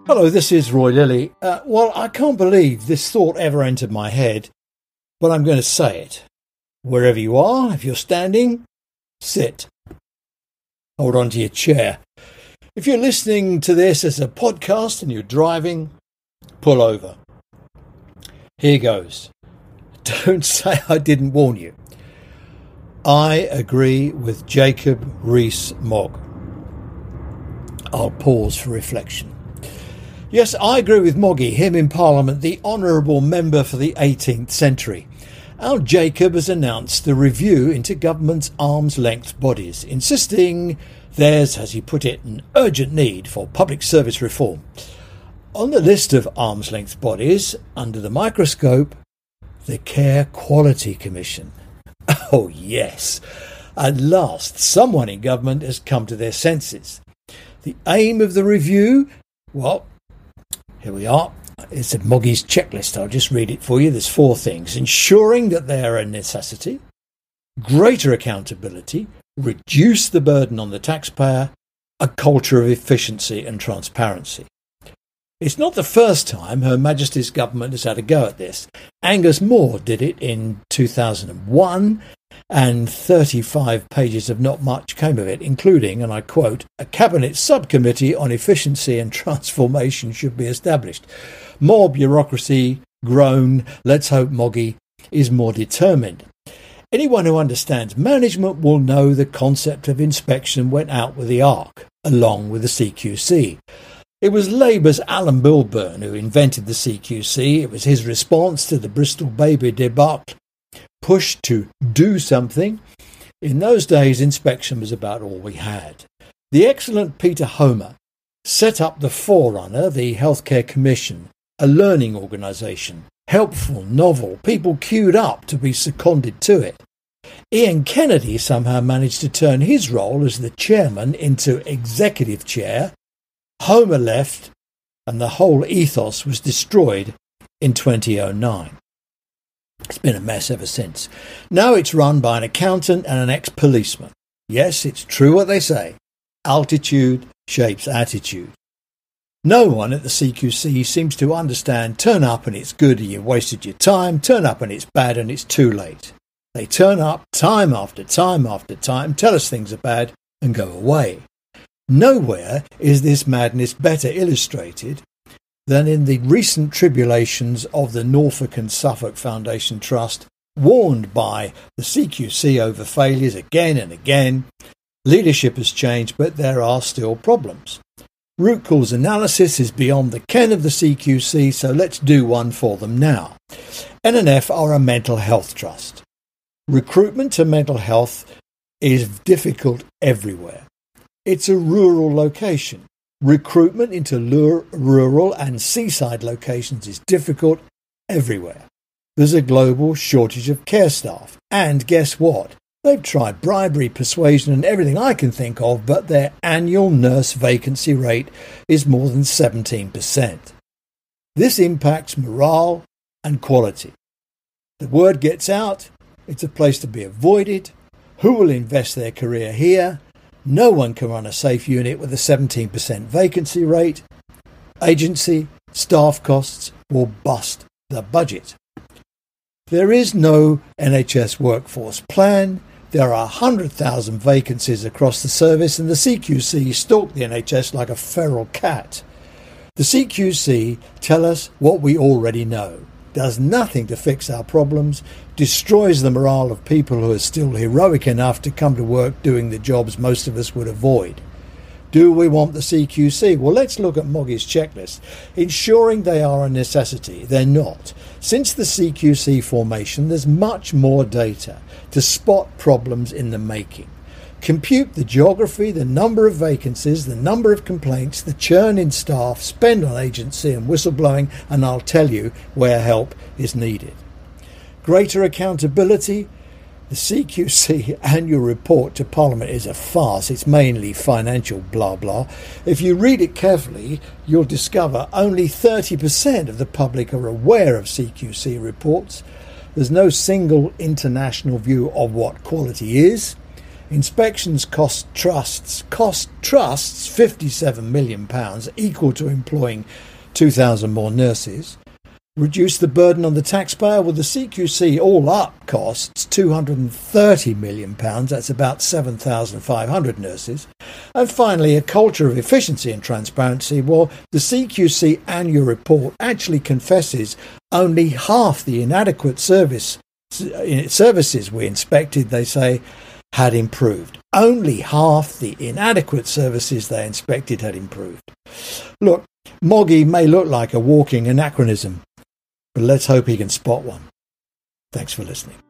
Hello, this is Roy Lilly. Well, I can't believe this thought ever entered my head, but I'm going to say it. Wherever you are, if you're standing, sit. Hold on to your chair. If you're listening to this as a podcast and you're driving, pull over. Here goes. Don't say I didn't warn you. I agree with Jacob Rees-Mogg. I'll pause for reflection. Yes, I agree with Moggy, him in Parliament, the honourable member for the 18th century. Our Jacob has announced the review into government's arm's-length bodies, insisting there's, as he put it, an urgent need for public service reform. On the list of arm's-length bodies, under the microscope, the Care Quality Commission. Oh yes, at last someone in government has come to their senses. The aim of the review, well, here we are. It's a Moggy's checklist. I'll just read it for you. There's 4 things. Ensuring that they are a necessity, greater accountability, reduce the burden on the taxpayer, a culture of efficiency and transparency. It's not the first time Her Majesty's government has had a go at this. Angus Moore did it in 2001, and 35 pages of not much came of it, including, and I quote, a cabinet subcommittee on efficiency and transformation should be established. More bureaucracy, groan, let's hope Moggy is more determined. Anyone who understands management will know the concept of inspection went out with the ARC, along with the CQC. It was Labour's Alan Milburn who invented the CQC. It was his response to the Bristol Baby debacle, pushed to do something. In those days, inspection was about all we had. The excellent Peter Homer set up the forerunner, the Healthcare Commission, a learning organisation, helpful, novel, people queued up to be seconded to it. Ian Kennedy somehow managed to turn his role as the chairman into executive chair. Homer left, and the whole ethos was destroyed in 2009. It's been a mess ever since. Now it's run by an accountant and an ex-policeman. Yes, it's true what they say. Altitude shapes attitude. No one at the CQC seems to understand turn up and it's good and you've wasted your time, turn up and it's bad and it's too late. They turn up time after time after time, tell us things are bad and go away. Nowhere is this madness better illustrated than in the recent tribulations of the Norfolk and Suffolk Foundation Trust, warned by the CQC over failures again and again. Leadership has changed, but there are still problems. Root cause analysis is beyond the ken of the CQC, so let's do one for them now. NNF are a mental health trust. Recruitment to mental health is difficult everywhere. It's a rural location. Recruitment into rural and seaside locations is difficult everywhere. There's a global shortage of care staff. And guess what? They've tried bribery, persuasion and everything I can think of, but their annual nurse vacancy rate is more than 17%. This impacts morale and quality. The word gets out, it's a place to be avoided. Who will invest their career here? No one can run a safe unit with a 17% vacancy rate. Agency, staff costs will bust the budget. There is no NHS workforce plan. There are 100,000 vacancies across the service and the CQC stalk the NHS like a feral cat. The CQC tell us what we already know, does nothing to fix our problems, destroys the morale of people who are still heroic enough to come to work doing the jobs most of us would avoid. Do we want the CQC? Well, let's look at Moggy's checklist. Ensuring they are a necessity. They're not. Since the CQC formation, there's much more data to spot problems in the making. Compute the geography, the number of vacancies, the number of complaints, the churn in staff, spend on agency and whistleblowing, and I'll tell you where help is needed. Greater accountability. The CQC annual report to Parliament is a farce. It's mainly financial blah blah. If you read it carefully, you'll discover only 30% of the public are aware of CQC reports. There's no single international view of what quality is. Inspections cost trusts £57 million, equal to employing 2,000 more nurses. Reduce the burden on the taxpayer. Well, the CQC all up costs £230 million. That's about 7,500 nurses. And finally, a culture of efficiency and transparency. Well, the CQC annual report actually confesses only half the inadequate services we inspected, they say, had improved. Only half the inadequate services they inspected had improved. Look, Moggy may look like a walking anachronism, but let's hope he can spot one. Thanks for listening.